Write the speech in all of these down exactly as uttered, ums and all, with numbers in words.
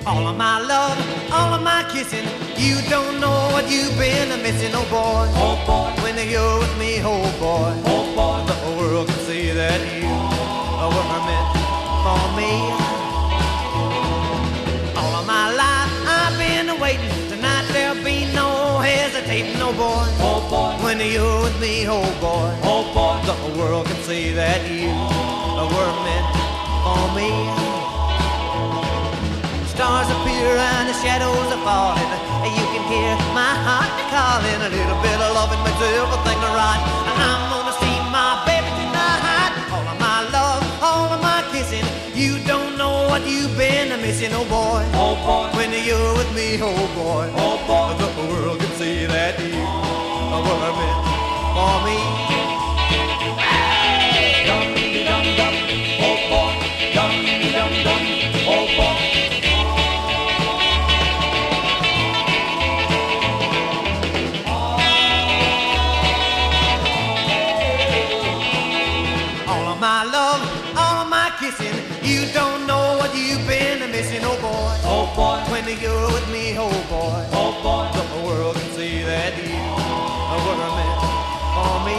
All of my love, all of my kissing, you don't know what you've been missing, oh boy. Oh boy, when you're with me, oh boy. Oh boy, the whole world can see that you were meant for me. All of my life I've been waiting. Tonight there'll be no hesitating, oh boy. Oh boy, when you're with me, oh boy. Oh boy, the whole world can see that you were meant for me. Stars appear and the shadows are falling. You can hear my heart calling. A little bit of loving makes everything right. And I'm gonna see my baby tonight. All of my love, all of my kissing. You don't know what you've been missing, oh boy. Oh boy, when you're with me, oh boy. Oh boy, the world can see that you were meant for me. Dum dum dum, oh boy, dum dum dum, oh boy. My love, all of my kissing, you don't know what you've been missing, oh boy. Oh boy, when you're with me, oh boy. Oh boy, the world can see that you were meant for me.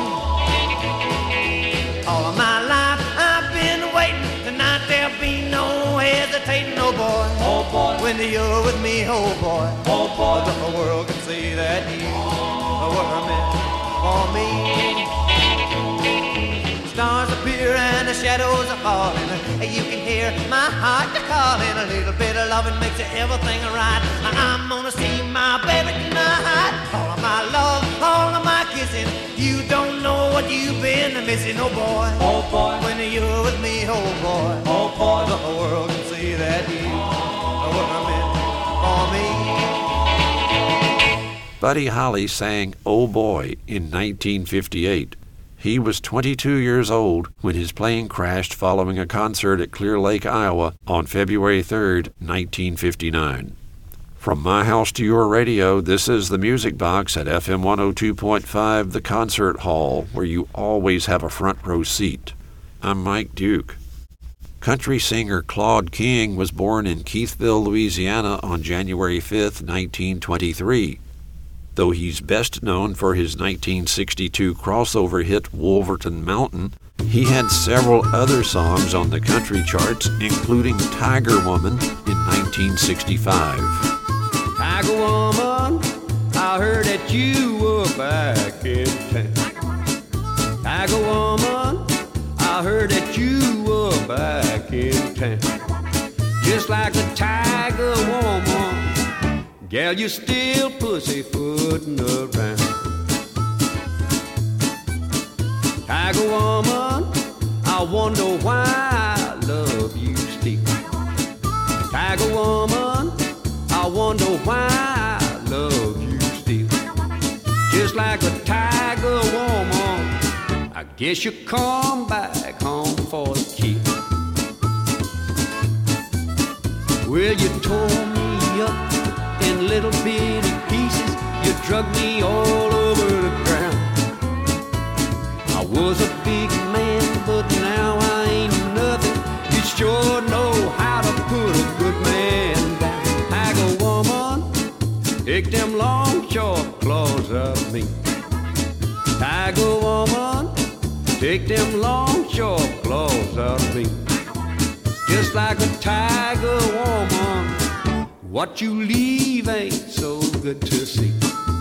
All of my life I've been waiting. Tonight there'll be no hesitating, oh boy. Oh boy, when you're with me, oh boy. Oh boy, the world can see that you were meant for me. Stars appear and the shadows are falling. You can hear my heart calling. A little bit of loving makes everything right. I'm gonna see my baby tonight. All of my love, all of my kissing. You don't know what you've been missing, oh boy. Oh boy, when you're with me, oh boy. Oh boy, the whole world can see that you were meant for me. Buddy Holly sang "Oh Boy" in nineteen fifty-eight. He was twenty-two years old when his plane crashed following a concert at Clear Lake, Iowa on February third, nineteen fifty-nine. From my house to your radio, this is the Music Box at F M one oh two point five, the Concert Hall, where you always have a front row seat. I'm Mike Duke. Country singer Claude King was born in Keithville, Louisiana on January fifth, nineteen twenty-three. Though he's best known for his nineteen sixty-two crossover hit Wolverton Mountain, he had several other songs on the country charts, including Tiger Woman in nineteen sixty-five. Tiger Woman, I heard that you were back in town. Tiger Woman, I heard that you were back in town. Just like a tiger woman, gal, you still pussyfooting around. Tiger Woman, I wonder why I love you still. Tiger Woman, I wonder why I love you still. Just like a tiger woman, I guess you come back home for a kill. Well, you tore me up in little bitty pieces. You drug me all over the ground. I was a big man, but now I ain't nothing. You sure know how to put a good man down. Tiger Woman, take them long short claws of me. Tiger Woman, take them long short claws of me. Just like a tiger woman, what you leave ain't so good to see.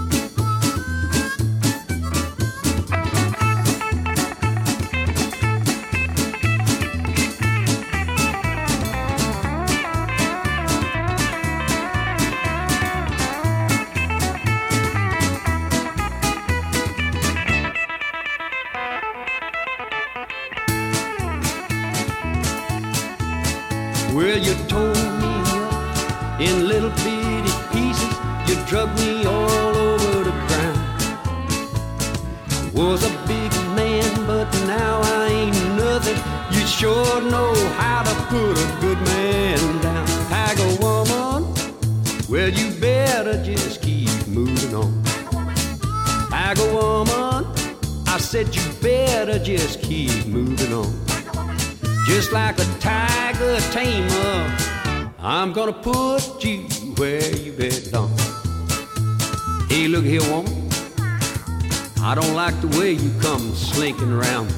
Well, you tore me up in little bitty pieces. You drug me all over the ground. I was a big man, but now I ain't nothing. You sure know how to put a good man down. Tiger Woman, well, you better just keep moving on. Tiger Woman, I said you better just keep moving on. Just like a tiger tamer, I'm gonna put you where you belong. Hey, look here, woman. I don't like the way you come slinking around.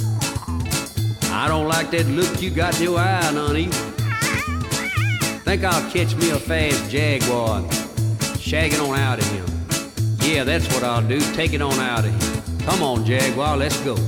I don't like that look you got in your eye, none either. Think I'll catch me a fast Jaguar and shag it on out of him. Yeah, that's what I'll do. Take it on out of him. Come on, Jaguar, let's go.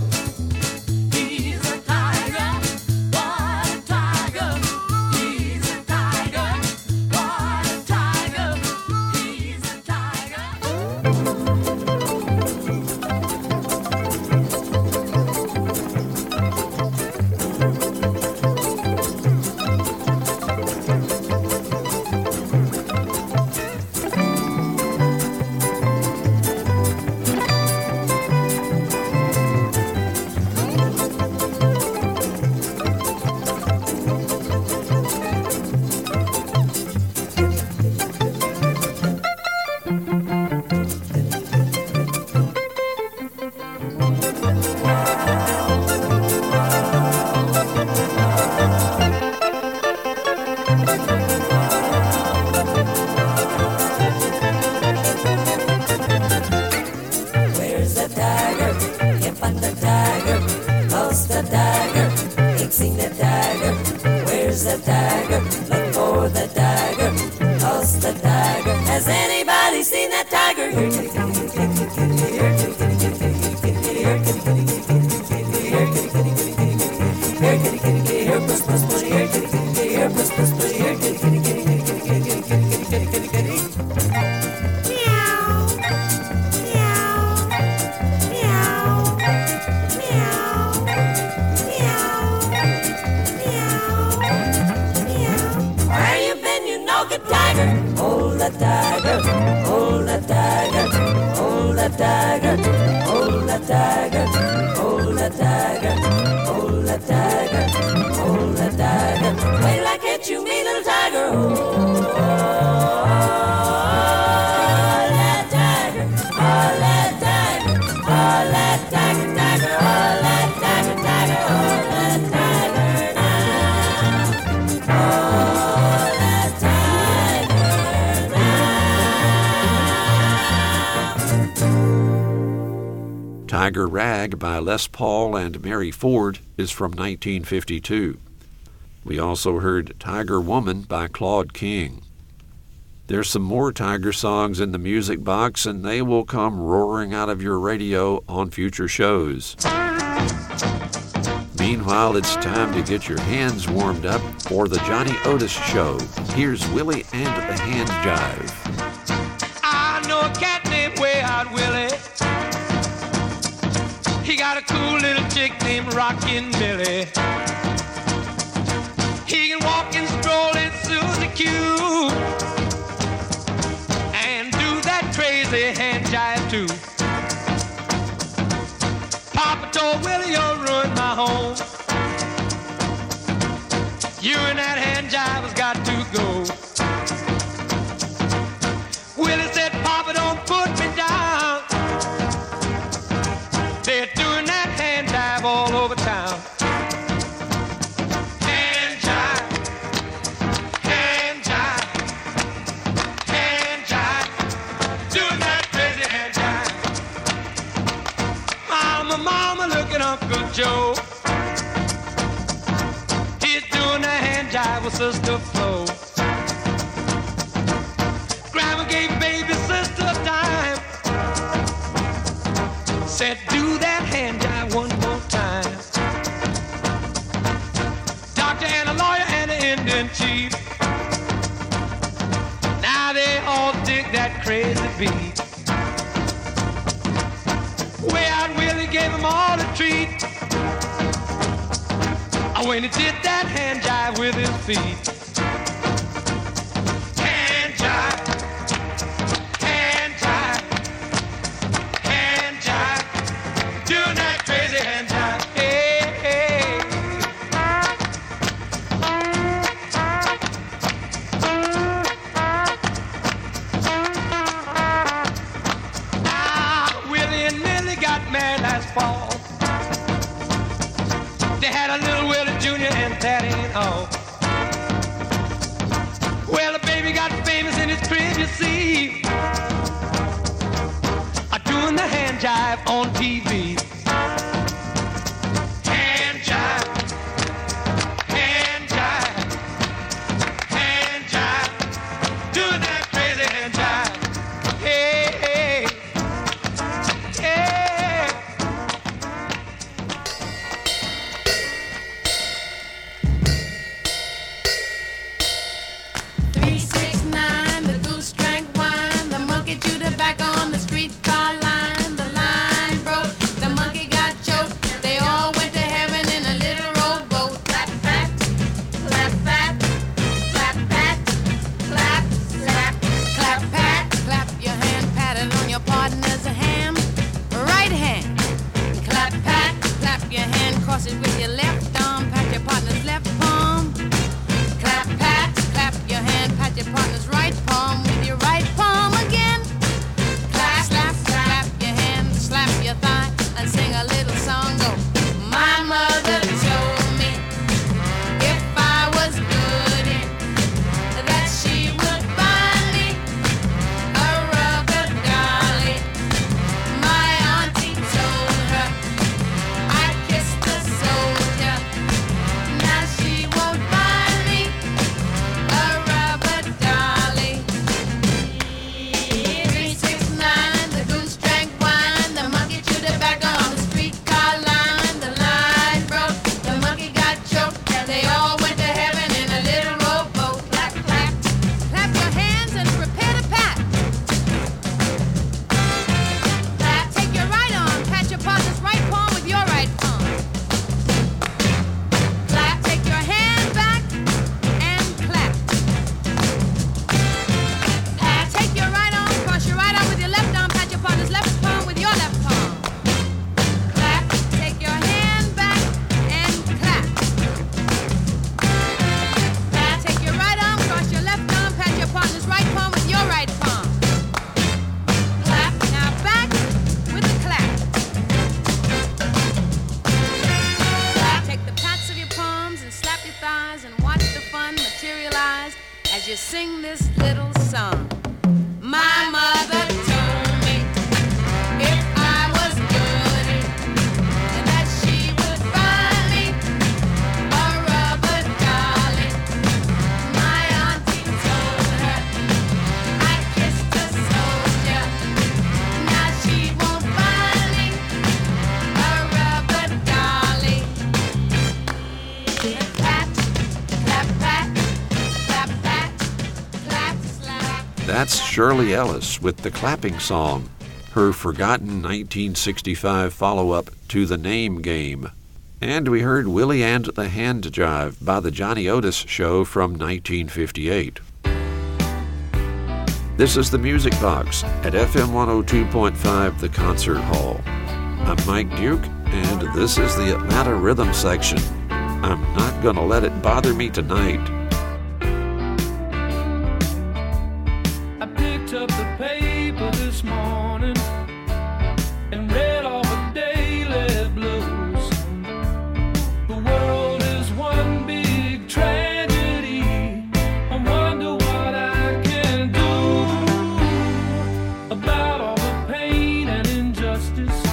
Tiger Rag by Les Paul and Mary Ford is from nineteen fifty-two. We also heard Tiger Woman by Claude King. There's some more Tiger songs in the music box, and they will come roaring out of your radio on future shows. Meanwhile, it's time to get your hands warmed up for the Johnny Otis Show. Here's Willie and the Hand Jive. I know a cat named Way Out Willie. He got a cool little chick named Rockin' Billy. He can walk and stroll in Susie Q and do that crazy hand jive too. Papa told Willie, you'll ruin my home. You and that hand jive has got to go. Willie said, Papa, don't put me down. They're doing that hand jive all over town. Hand jive, hand jive, hand jive, doing that crazy hand jive. Mama, mama, look at Uncle Joe. He's doing that hand jive with Sister Flo. Grandma gave baby sister a dime. Said, do that hand jive one more time. Doctor and a lawyer and an Indian chief. Now they all dig that crazy beat. Way Out Willie gave them all a treat. When he did that hand jive with his feet. Hand jive, hand jive, hand jive, doing that crazy hand jive. Hey, hey. Ah, Willie and Millie got married last fall. They had a little Willie Junior and that ain't all. James in his crib, you see, are doing the hand jive on T V. Hand jive, hand jive, hand jive, doing that crazy hand jive. Hey, hey, hey. Three, six, nine, the goose drank wine, the monkey chewed tobacco on the streetcar line, the line broke, the monkey got choked, they all went to heaven in a little rowboat. Clap, clap, clap, clap, clap, clap, clap, clap, clap, pat, clap your hand, pat it on your partner's hand, right hand. Clap, pat, clap your hand, cross it with your left arm, pat your partner's left palm. Clap, pat, clap your hand, pat your partner's right palm with your right palm again. Clap, slap, clap your hand, slap your thigh, and sing a little song. Go. My mother told me if I was good, that she would buy me a rubber dolly. My auntie told her I kissed the soldier. Now she won't buy me a rubber dolly. Three, six, nine, the goose drank wine, the monkey chewed tobacco on the streetcar line, the line broke, the monkey got choked, they all went to heaven in a little rowboat. Clap, clap, clap your hands and prepare to pat. Clap, take your right arm, pat your partner's right palm with your right palm. Clap, take your hand back and clap. Pat, take your right arm, cross your right arm with your left arm, pat your partner's left palm with your left palm. Clap, take your hand back and clap. Pat, take your right arm, cross your left arm, pat your partner's right palm with your right palm. Clap, now back with a clap. Clap, take the pats of your palms and slap your thighs and watch the fun materialize as you sing this little song. My mother told me if I was good, that she would buy me a rubber dolly. My auntie told her I kissed a soldier. Now she won't buy me a rubber dolly. Clap, clap, pat, clap, pat, clap, slap. That's Shirley Ellis with the Clapping Song, her forgotten nineteen sixty-five follow-up to The Name Game. And we heard Willie and the Hand Jive by the Johnny Otis Show from nineteen fifty-eight. This is the Music Box at F M one oh two point five The Concert Hall. I'm Mike Duke, and this is the Atlanta Rhythm Section. I'm not gonna let it bother me tonight. I picked up the paper this morning and read all the daily blues. The world is one big tragedy. I wonder what I can do about all the pain and injustice,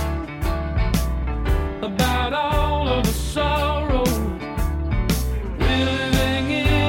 about all of the sorrow. We're living in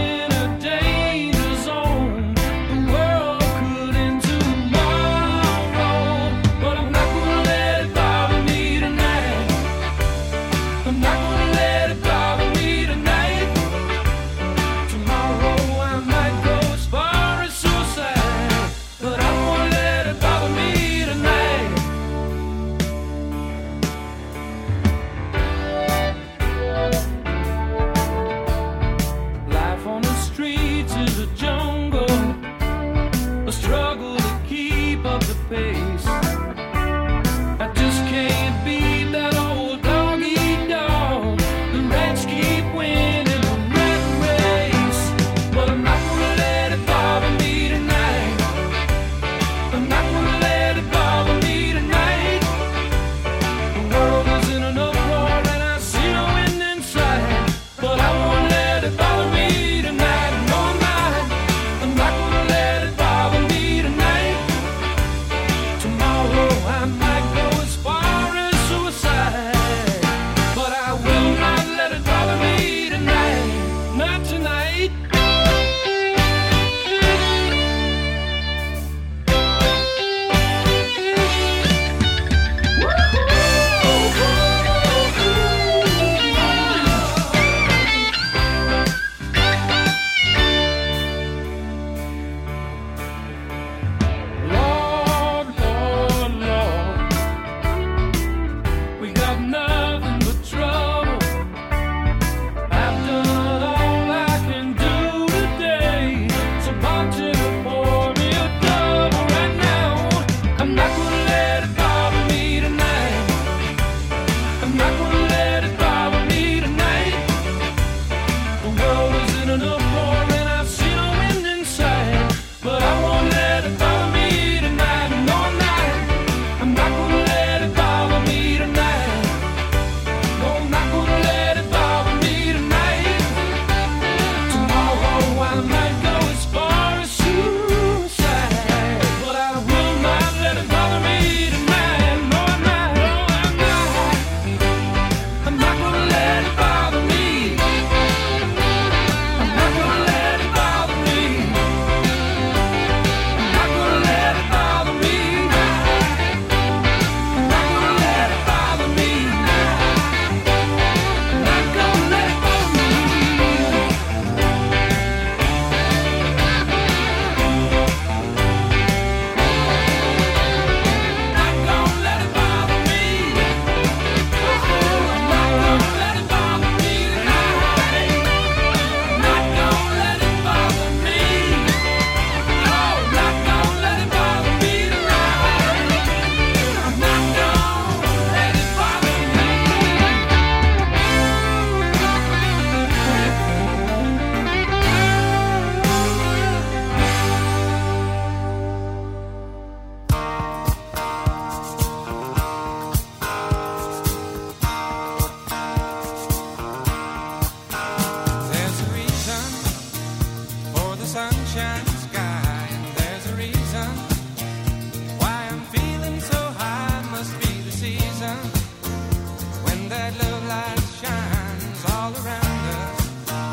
sunshine sky, and there's a reason why I'm feeling so high. Must be the season when that love light shines all around us.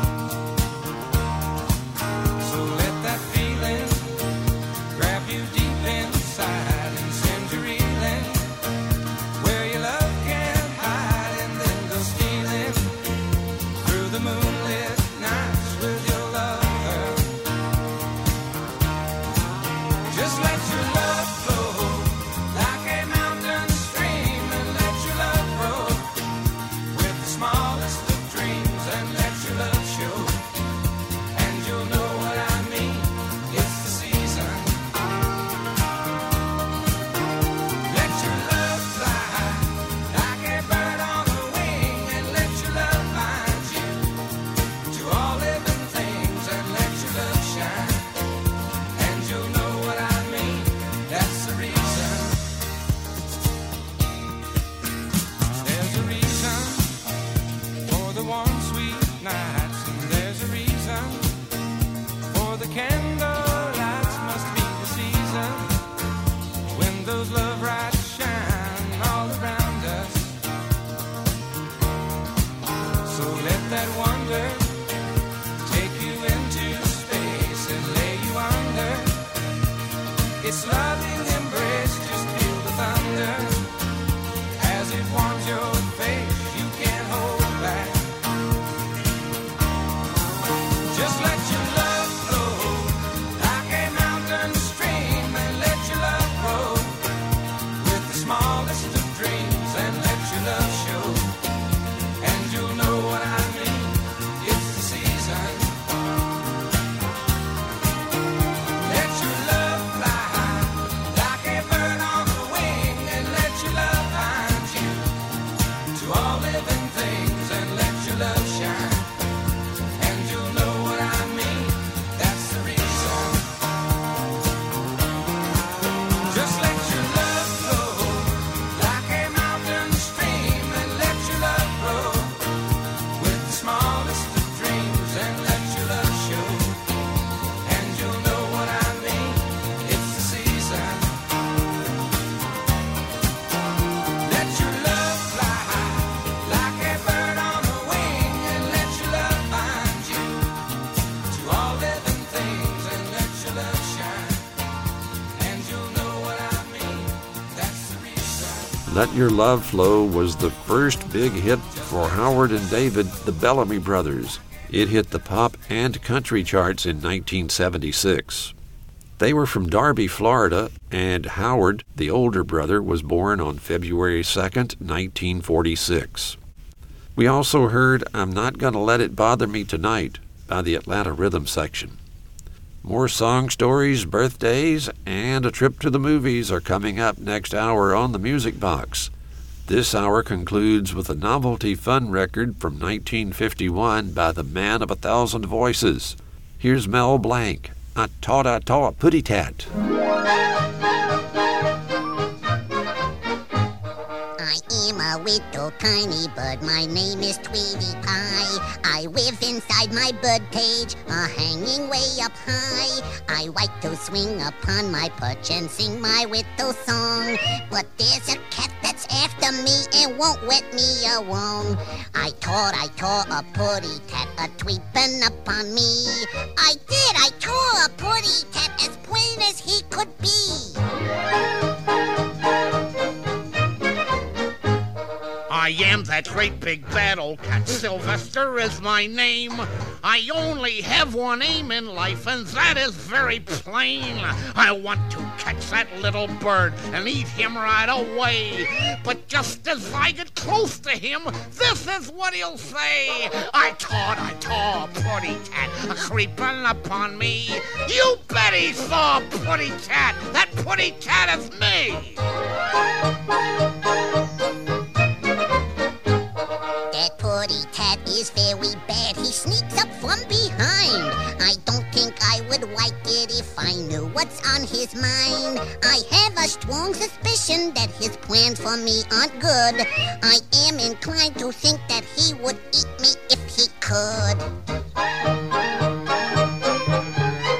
So let that feeling grab you deep inside and send you reeling where your love can't hide, and then go stealing through the moonlit nights with your lover. Just let your love flow like a mountain stream, and let your love grow with the smallest of dreams, and let your love show, and you'll know what I mean. It's the season. Let your love fly like a bird on a wing, and let your love find you to all living things, and let your love shine, and you'll know what I mean. That's the reason. There's a reason for the warm, sweet nights, and there's a reason for the candle lights. Must be the season when those love lights shine all around us. So let that wonder take you into space and lay you under its loving embrace. Just feel the thunder as it warms your face. You can't hold back. Just let your love flow like a mountain stream, and let your love grow with the smallest of dreams, and let your love show, and you'll know what I mean. It's the season. Let your love fly like a bird on a wing, and let your love find you to all living things, and let your love shine, and you'll know what I mean. That's the reason. Just let your love flow like a mountain stream, and let your love grow with the smallest of dreams, and let your love show, and you'll know what I mean. It's the season. Let your love fly like a bird on a wing, and let your love find you to all living things, and let your love shine, and you'll know what I mean. That's the reason. Let Your Love Flow was the first big hit for Howard and David, the Bellamy Brothers. It hit the pop and country charts in nineteen seventy-six. They were from Darby, Florida, and Howard, the older brother, was born on February second, nineteen forty-six. We also heard I'm Not Gonna Let It Bother Me Tonight by the Atlanta Rhythm Section. More song stories, birthdays, and a trip to the movies are coming up next hour on the Music Box. This hour concludes with a novelty fun record from nineteen fifty-one by the Man of a Thousand Voices. Here's Mel Blanc, I Taught I Taught Putty Tat. I am a little tiny bird, my name is Tweety Pie. I live inside my bird cage, a hanging way up high. I like to swing upon my perch and sing my little song. But there's a cat that's after me and won't let me alone. I taught, I taught a putty tat a tweeping upon me. I did, I tore a putty tat as plain as he could be. I am that great big bad old cat, Sylvester is my name. I only have one aim in life, and that is very plain. I want to catch that little bird and eat him right away. But just as I get close to him, this is what he'll say. I taught, I taught a putty tat a creeping upon me. You bet he saw a putty tat. That putty tat is me. That putty tat is very bad. He sneaks up from behind. I don't think I would like it if I knew what's on his mind. I have a strong suspicion that his plans for me aren't good. I am inclined to think that he would eat me if he could.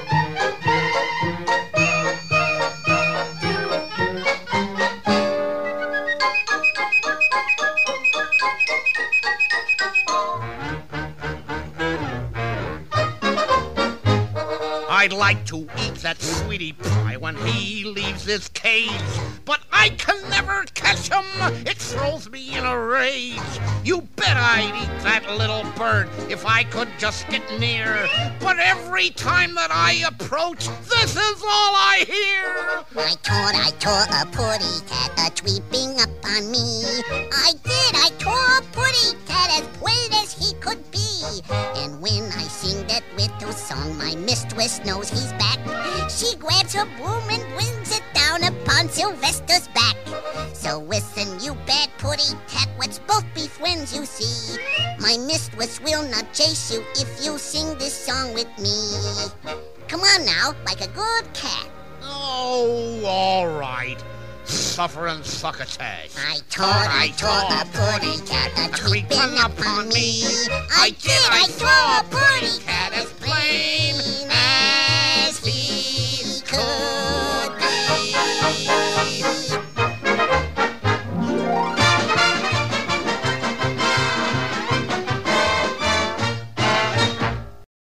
I'd like to eat that sweetie pie when he leaves his cage, but I can never catch him. It throws me in a rage. You bet I'd eat that little bird if I could just get near. But every time that I approach, this is all I hear. I thought I tore a putty cat a tweeping up on me. I did, I tore a putty cat as white as he could be. And when I sing that little song, my mistress knows he's back. She grabs her broom and brings it down upon Sylvester's back. So listen, you bad putty cat, let's both be friends, you see. My mistress will not chase you if you sing this song with me. Come on now, like a good cat. Oh, all right. Suffer and succotash. I thought I tore a putty cat a creeping up on me. I did, I tore a putty cat as